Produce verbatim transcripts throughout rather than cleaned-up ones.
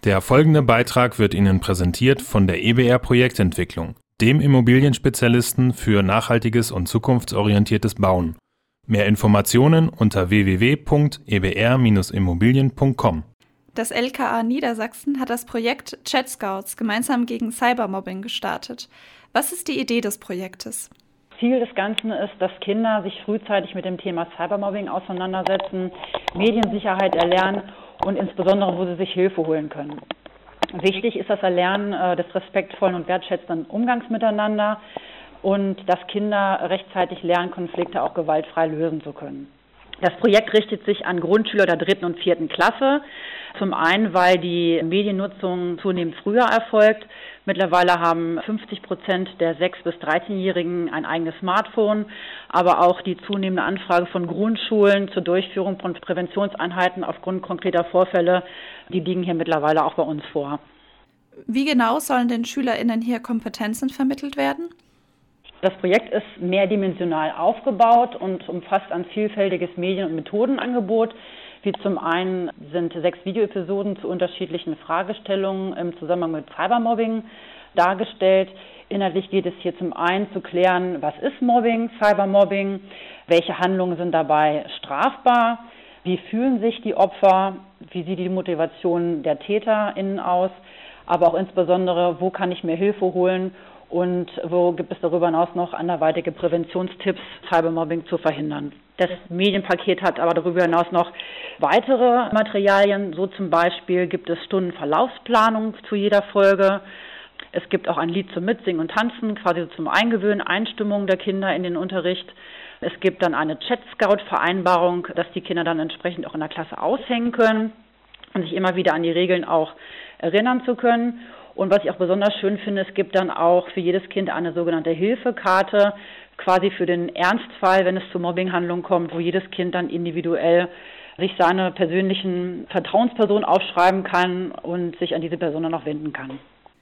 Der folgende Beitrag wird Ihnen präsentiert von der E B R Projektentwicklung, dem Immobilienspezialisten für nachhaltiges und zukunftsorientiertes Bauen. Mehr Informationen unter w w w punkt e b r Bindestrich immobilien punkt com. Das L K A Niedersachsen hat das Projekt Chat Scouts gemeinsam gegen Cybermobbing gestartet. Was ist die Idee des Projektes? Ziel des Ganzen ist, dass Kinder sich frühzeitig mit dem Thema Cybermobbing auseinandersetzen, Mediensicherheit erlernen und insbesondere, wo sie sich Hilfe holen können. Wichtig ist das Erlernen äh, des respektvollen und wertschätzenden Umgangs miteinander und dass Kinder rechtzeitig lernen, Konflikte auch gewaltfrei lösen zu können. Das Projekt richtet sich an Grundschüler der dritten und vierten Klasse. Zum einen, weil die Mediennutzung zunehmend früher erfolgt. Mittlerweile haben fünfzig Prozent der sechs- bis dreizehnjährigen ein eigenes Smartphone, aber auch die zunehmende Anfrage von Grundschulen zur Durchführung von Präventionseinheiten aufgrund konkreter Vorfälle, die liegen hier mittlerweile auch bei uns vor. Wie genau sollen den SchülerInnen hier Kompetenzen vermittelt werden? Das Projekt ist mehrdimensional aufgebaut und umfasst ein vielfältiges Medien- und Methodenangebot. Wie zum einen sind sechs Videoepisoden zu unterschiedlichen Fragestellungen im Zusammenhang mit Cybermobbing dargestellt. Inhaltlich geht es hier zum einen zu klären, was ist Mobbing, Cybermobbing, welche Handlungen sind dabei strafbar, wie fühlen sich die Opfer, wie sieht die Motivation der TäterInnen aus, aber auch insbesondere, wo kann ich mir Hilfe holen und wo gibt es darüber hinaus noch anderweitige Präventionstipps, Cybermobbing zu verhindern. Das Medienpaket hat aber darüber hinaus noch weitere Materialien. So zum Beispiel gibt es Stundenverlaufsplanung zu jeder Folge. Es gibt auch ein Lied zum Mitsingen und Tanzen, quasi zum Eingewöhnen, Einstimmung der Kinder in den Unterricht. Es gibt dann eine Chat-Scout-Vereinbarung, dass die Kinder dann entsprechend auch in der Klasse aushängen können und sich immer wieder an die Regeln auch erinnern zu können. Und was ich auch besonders schön finde, es gibt dann auch für jedes Kind eine sogenannte Hilfekarte, quasi für den Ernstfall, wenn es zu Mobbinghandlungen kommt, wo jedes Kind dann individuell sich seine persönlichen Vertrauenspersonen aufschreiben kann und sich an diese Person dann auch wenden kann.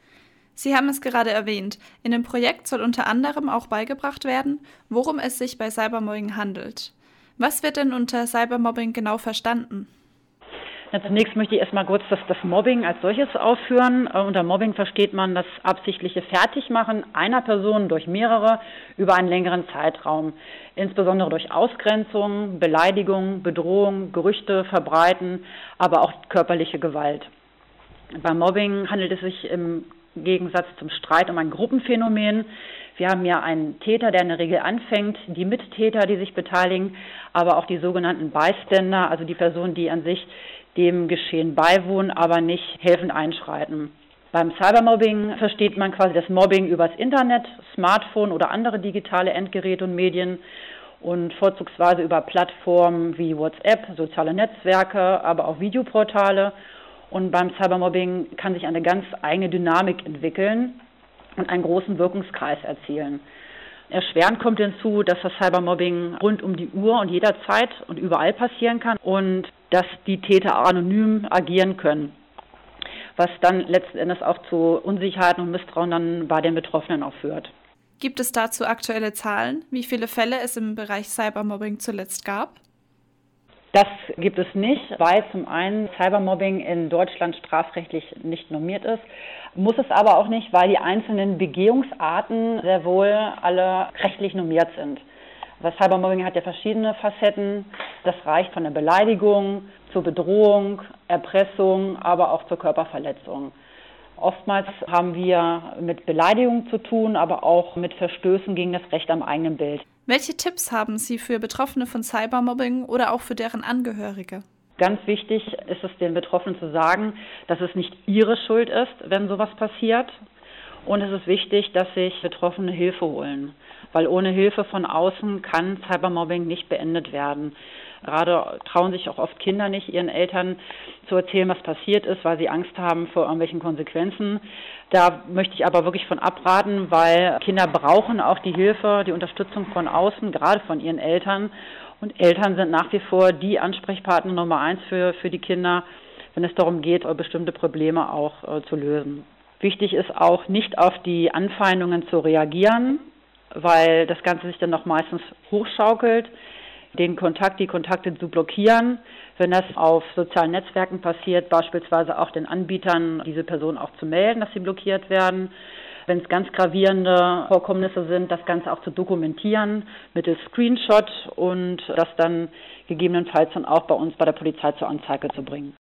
Sie haben es gerade erwähnt. In dem Projekt soll unter anderem auch beigebracht werden, worum es sich bei Cybermobbing handelt. Was wird denn unter Cybermobbing genau verstanden? Ja, zunächst möchte ich erstmal kurz das, das Mobbing als solches ausführen. Äh, unter Mobbing versteht man das absichtliche Fertigmachen einer Person durch mehrere über einen längeren Zeitraum, insbesondere durch Ausgrenzung, Beleidigung, Bedrohung, Gerüchte verbreiten, aber auch körperliche Gewalt. Beim Mobbing handelt es sich im Gegensatz zum Streit um ein Gruppenphänomen. Wir haben ja einen Täter, der in der Regel anfängt, die Mittäter, die sich beteiligen, aber auch die sogenannten Bystander, also die Personen, die an sich dem Geschehen beiwohnen, aber nicht helfend einschreiten. Beim Cybermobbing versteht man quasi das Mobbing übers Internet, Smartphone oder andere digitale Endgeräte und Medien und vorzugsweise über Plattformen wie WhatsApp, soziale Netzwerke, aber auch Videoportale. Und beim Cybermobbing kann sich eine ganz eigene Dynamik entwickeln und einen großen Wirkungskreis erzielen. Erschwerend kommt hinzu, dass das Cybermobbing rund um die Uhr und jederzeit und überall passieren kann und dass die Täter anonym agieren können, was dann letzten Endes auch zu Unsicherheiten und Misstrauen dann bei den Betroffenen auch führt. Gibt es dazu aktuelle Zahlen, wie viele Fälle es im Bereich Cybermobbing zuletzt gab? Das gibt es nicht, weil zum einen Cybermobbing in Deutschland strafrechtlich nicht normiert ist, muss es aber auch nicht, weil die einzelnen Begehungsarten sehr wohl alle rechtlich normiert sind. Das Cybermobbing hat ja verschiedene Facetten. Das reicht von der Beleidigung zur Bedrohung, Erpressung, aber auch zur Körperverletzung. Oftmals haben wir mit Beleidigung zu tun, aber auch mit Verstößen gegen das Recht am eigenen Bild. Welche Tipps haben Sie für Betroffene von Cybermobbing oder auch für deren Angehörige? Ganz wichtig ist es den Betroffenen zu sagen, dass es nicht ihre Schuld ist, wenn sowas passiert. Und es ist wichtig, dass sich Betroffene Hilfe holen, weil ohne Hilfe von außen kann Cybermobbing nicht beendet werden. Gerade trauen sich auch oft Kinder nicht, ihren Eltern zu erzählen, was passiert ist, weil sie Angst haben vor irgendwelchen Konsequenzen. Da möchte ich aber wirklich von abraten, weil Kinder brauchen auch die Hilfe, die Unterstützung von außen, gerade von ihren Eltern. Und Eltern sind nach wie vor die Ansprechpartner Nummer eins für, für die Kinder, wenn es darum geht, bestimmte Probleme auch äh, zu lösen. Wichtig ist auch, nicht auf die Anfeindungen zu reagieren, weil das Ganze sich dann noch meistens hochschaukelt. den Kontakt, die Kontakte zu blockieren. Wenn das auf sozialen Netzwerken passiert, beispielsweise auch den Anbietern, diese Personen auch zu melden, dass sie blockiert werden. Wenn es ganz gravierende Vorkommnisse sind, das Ganze auch zu dokumentieren mittels Screenshot und das dann gegebenenfalls dann auch bei uns bei der Polizei zur Anzeige zu bringen.